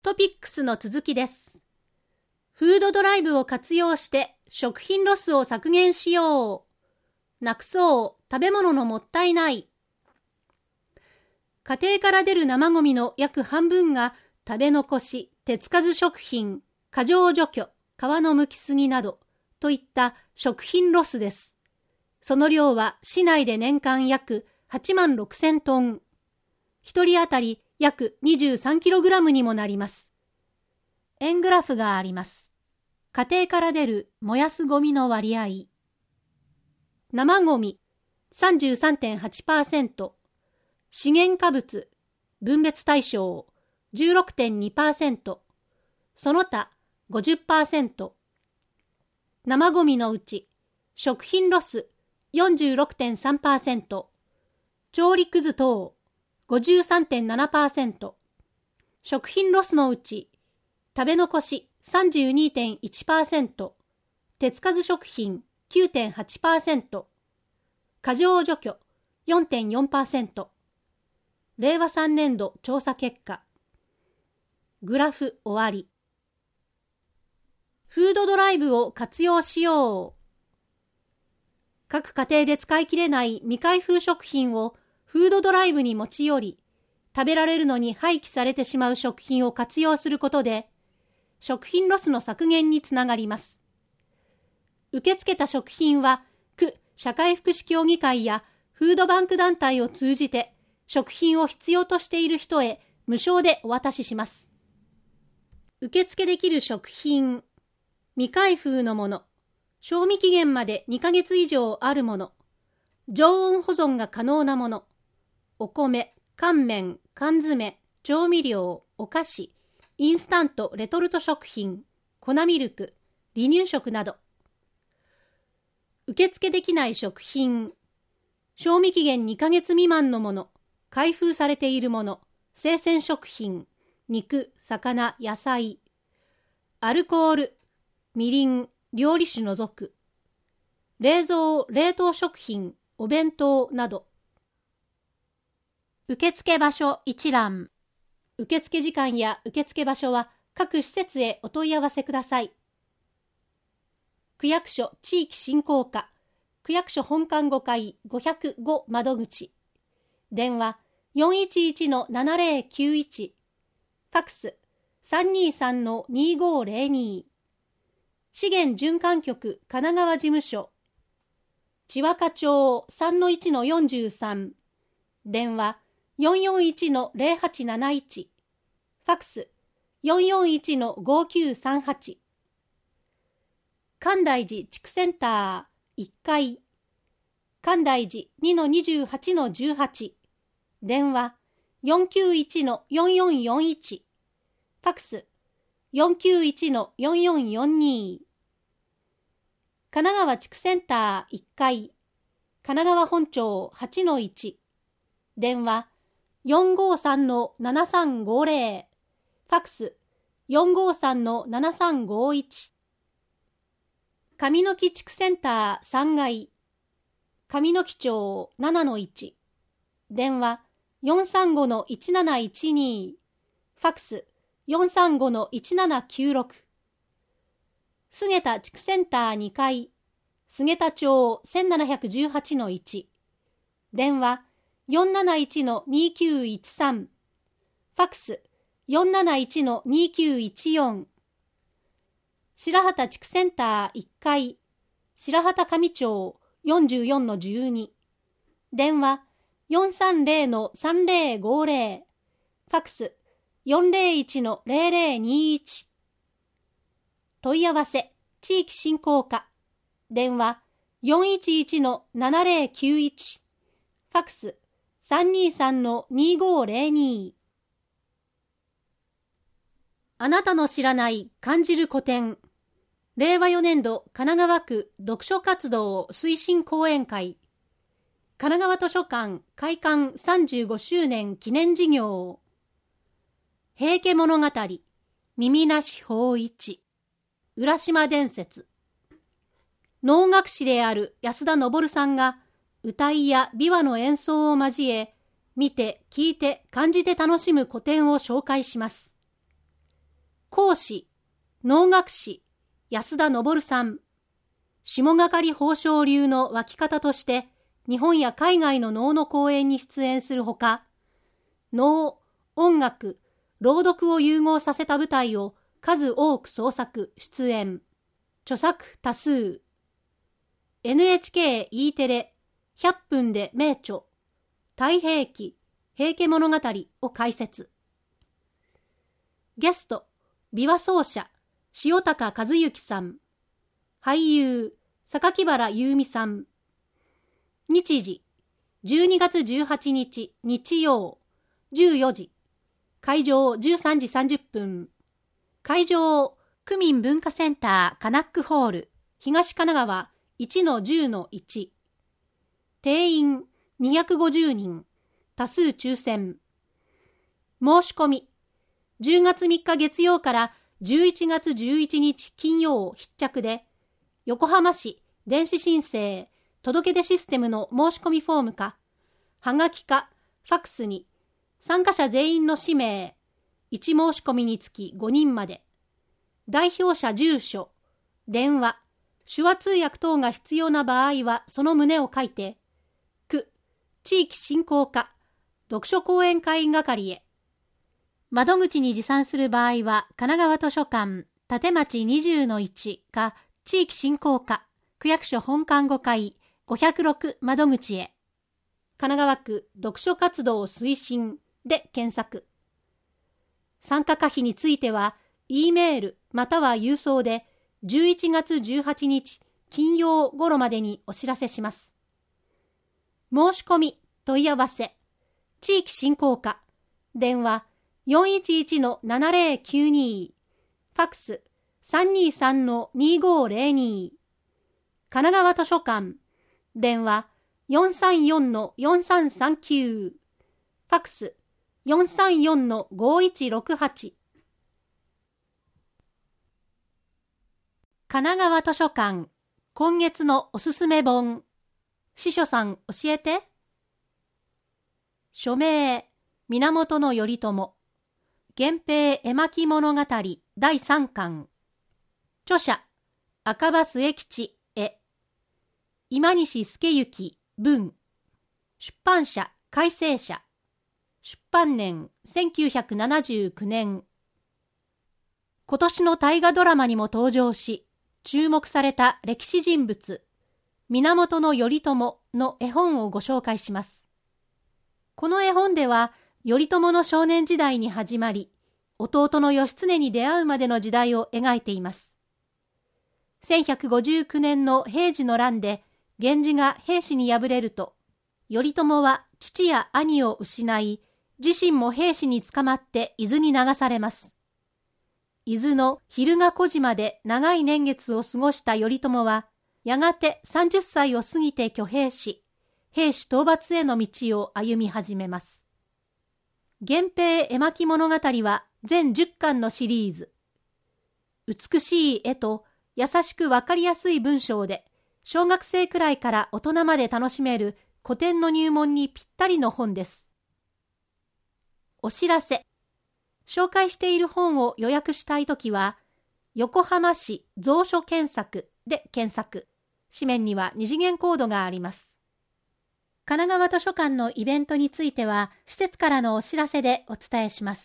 トピックスの続きです。フードドライブを活用して食品ロスを削減しよう。なくそう、食べ物のもったいない。家庭から出る生ゴミの約半分が食べ残し、手つかず食品、過剰除去、皮の剥きすぎなどといった食品ロスです。その量は市内で年間約8万6000トン。1人当たり約 23kg にもなります。円グラフがあります。家庭から出る燃やすゴミの割合。生ゴミ 33.8%、資源化物、分別対象 16.2%、その他 50%。生ゴミのうち、食品ロス 46.3%、調理くず等 53.7%、食品ロスのうち、食べ残し 32.1%、手つかず食品 9.8%、過剰除去 4.4%。令和3年度調査結果。グラフ終わり。フードドライブを活用しよう。各家庭で使い切れない未開封食品をフードドライブに持ち寄り、食べられるのに廃棄されてしまう食品を活用することで、食品ロスの削減につながります。受け付けた食品は、区社会福祉協議会やフードバンク団体を通じて、食品を必要としている人へ無償でお渡しします。受付できる食品、未開封のもの、賞味期限まで2ヶ月以上あるもの、常温保存が可能なもの、お米、乾麺、缶詰、調味料、お菓子、インスタント、レトルト食品、粉ミルク、離乳食など。受付できない食品、賞味期限2ヶ月未満のもの、開封されているもの、生鮮食品、肉、魚、野菜、アルコール、みりん、料理酒除く、冷蔵・冷凍食品、お弁当など。受付場所一覧。受付時間や受付場所は各施設へお問い合わせください。区役所地域振興課、区役所本館5階505窓口。電話 411-7091。ファクス 323-2502。資源循環局神奈川事務所。千和課町 3-1-43。電話 441-0871。ファクス 441-5938。関大寺地区センター1階。関大寺 2-28-18。電話 491-4441。ファクス 491-4442。神奈川地区センター1階。神奈川本町 8-1。電話 453-7350。ファクス 453-7351。上野木地区センター3階。上野木町 7-1。電話 435-1712。ファクス 435-1796。菅田地区センター2階。菅田町 1718-1。電話 471-2913。ファクス 471-2914。白畑地区センター1階。白畑上町 44-12。電話 430-3050。ファクス 401-0021。問い合わせ地域振興課。電話 411-7091。ファクス 323-2502。あなたの知らない感じる古典。令和4年度神奈川区読書活動推進講演会。神奈川図書館開館35周年記念事業。平家物語、耳なし芳一、浦島伝説。能楽師である安田昇さんが歌いや琵琶の演奏を交え、見て聞いて感じて楽しむ古典を紹介します。 講師、能楽師、安田昇さん。下がかり宝生流の湧き方として、日本や海外の能の公演に出演するほか、能、音楽、朗読を融合させた舞台を数多く創作、出演。著作多数。NHK、E テレ、100分で名著、太平記、平家物語を解説。ゲスト、琵琶奏者、塩高和幸さん。俳優、榊原優美さん。日時、12月18日日曜、14時。会場13時30分。会場、区民文化センターカナックホール、東神奈川 1-10-1。定員250人。多数抽選。申し込み。10月3日月曜から11月11日金曜必着で、横浜市電子申請届出システムの申し込みフォームか、はがきか、ファックスに、参加者全員の氏名、1申し込みにつき5人まで、代表者住所、電話、手話通訳等が必要な場合はその旨を書いて、区、地域振興課、読書講演会員係へ。窓口に持参する場合は、神奈川図書館、立町20-1か、地域振興課、区役所本館5階、506窓口へ。神奈川区読書活動推進で検索。参加可否については、E メールまたは郵送で11月18日金曜頃までにお知らせします。申し込み、問い合わせ、地域振興課、電話411-7092、ファックス323-2502、神奈川図書館、電話434-4339、ファックス434-5168。神奈川図書館、今月のおすすめ本。司書さん教えて。署名、源頼朝。源平絵巻物語第3巻。著者、赤羽末吉絵。今西助之文。出版社、改正社。出版年、1979年。今年の大河ドラマにも登場し、注目された歴史人物、源頼朝の絵本をご紹介します。この絵本では、頼朝の少年時代に始まり、弟の義経に出会うまでの時代を描いています。1159年の平治の乱で、源氏が平氏に敗れると、頼朝は父や兄を失い、自身も平氏に捕まって伊豆に流されます。伊豆の蛭ヶ小島で長い年月を過ごした頼朝は、やがて30歳を過ぎて挙兵し、平氏討伐への道を歩み始めます。源平絵巻物語は全10巻のシリーズ。美しい絵と優しくわかりやすい文章で、小学生くらいから大人まで楽しめる古典の入門にぴったりの本です。お知らせ。紹介している本を予約したいときは、横浜市蔵書検索で検索。紙面には2次元コードがあります。神奈川図書館のイベントについては、施設からのお知らせでお伝えします。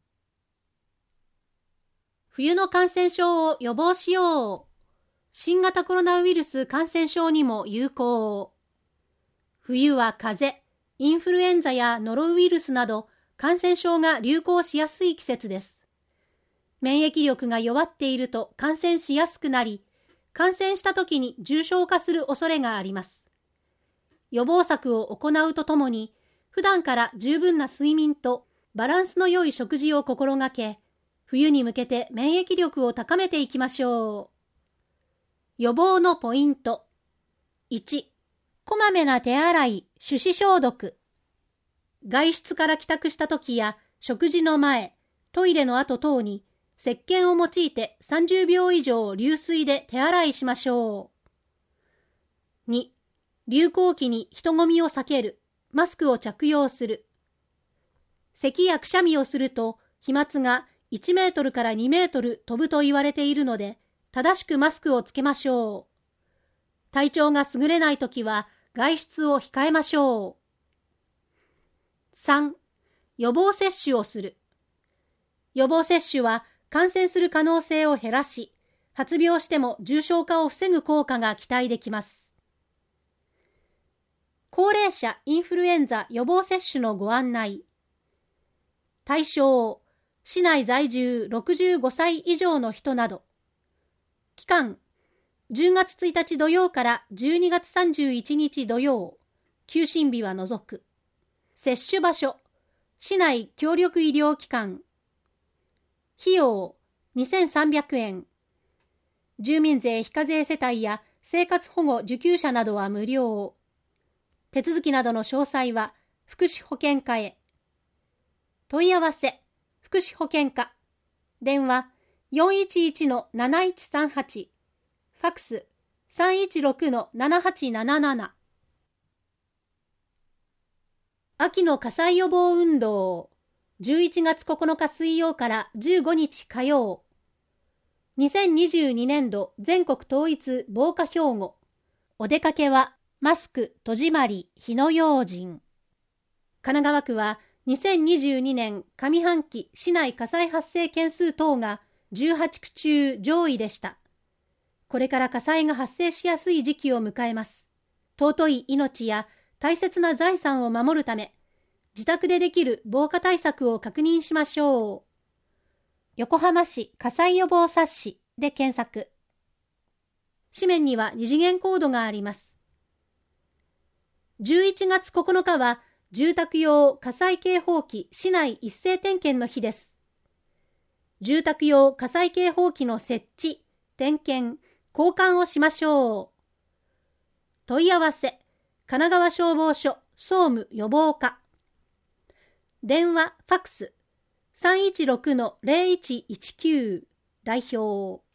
冬の感染症を予防しよう。新型コロナウイルス感染症にも有効。冬は風邪、インフルエンザやノロウイルスなど、感染症が流行しやすい季節です。免疫力が弱っていると感染しやすくなり、感染した時に重症化する恐れがあります。予防策を行うとともに、普段から十分な睡眠とバランスの良い食事を心がけ、冬に向けて免疫力を高めていきましょう。予防のポイント。1、こまめな手洗い、手指消毒。外出から帰宅した時や食事の前、トイレの後等に石鹸を用いて30秒以上流水で手洗いしましょう。2、流行期に人混みを避ける、マスクを着用する。咳やくしゃみをすると飛沫が 1メートルから2メートル飛ぶと言われているので、正しくマスクをつけましょう。体調が優れないときは外出を控えましょう。3、予防接種をする。予防接種は感染する可能性を減らし、発病しても重症化を防ぐ効果が期待できます。高齢者インフルエンザ予防接種のご案内。対象、市内在住65歳以上の人など。期間、10月1日土曜から12月31日土曜、休診日は除く。接種場所、市内協力医療機関。費用、2300円。住民税非課税世帯や生活保護受給者などは無料。手続きなどの詳細は福祉保健課へ。問い合わせ、福祉保健課。電話 411-7138。ファクス 316-7877。秋の火災予防運動。11月9日水曜から15日火曜。2022年度全国統一防火標語。お出かけはマスク、戸締まり、火の用心。神奈川区は2022年上半期市内火災発生件数等が18区中上位でした。これから火災が発生しやすい時期を迎えます。尊い命や大切な財産を守るため、自宅でできる防火対策を確認しましょう。横浜市火災予防冊子で検索。紙面には2次元コードがあります。11月9日は住宅用火災警報器市内一斉点検の日です。住宅用火災警報器の設置、点検、交換をしましょう。問い合わせ、神奈川消防署総務予防課。電話、ファクス 316-0119 代表。